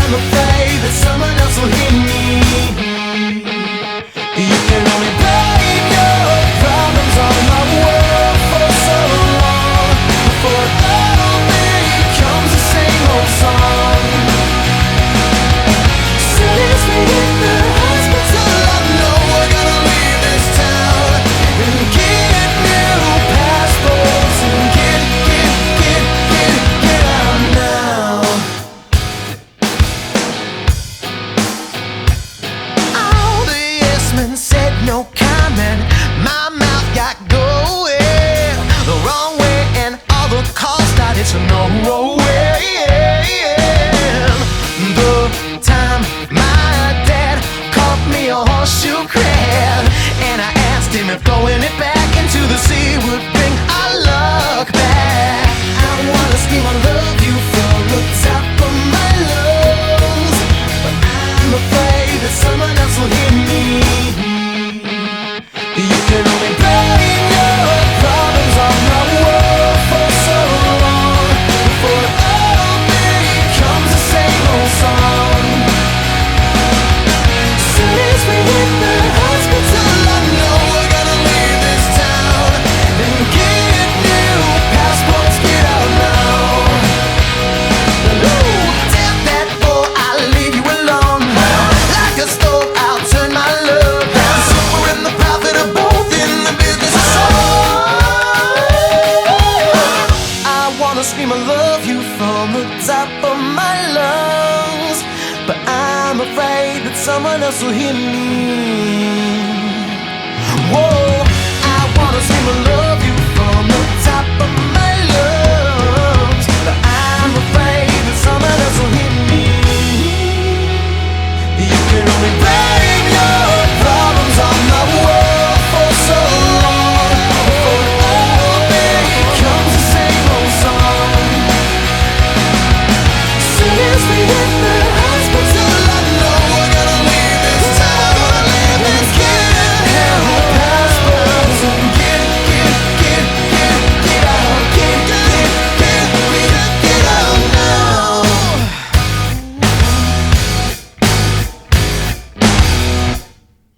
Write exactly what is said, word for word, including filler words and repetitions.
I'm afraid that someone else will hear me. You can only blame your problems on my world for so long before it all becomes the same old song. Soon as we hit the hospital, I know we're gonna leave this town and get new passports and get, get, get, get, get out now. All the yes men said no comment. My mouth got going the wrong way, and all the calls started to know where. The time my dad caught me a horseshoe crab, and I asked him if throwing it back into the sea would bring our luck back. I wanna scream I love you from the top of my lungs, but I'm afraid that someone else will hear me. You can only blame your problems on my world for so long before it all becomes the same old song. Soon as we hit the hospital, I know we're gonna leave this town and get new passports. Get out now. Ooh, tell that boy I'll leave you alone. Like a stove, I'll turn my love down. So we're in the profit of both in the business of song. I wanna scream I love you from the top of my lungs, but I'm afraid that someone else will hear me. Whoa, I wanna scream I love you from the top of my lungs.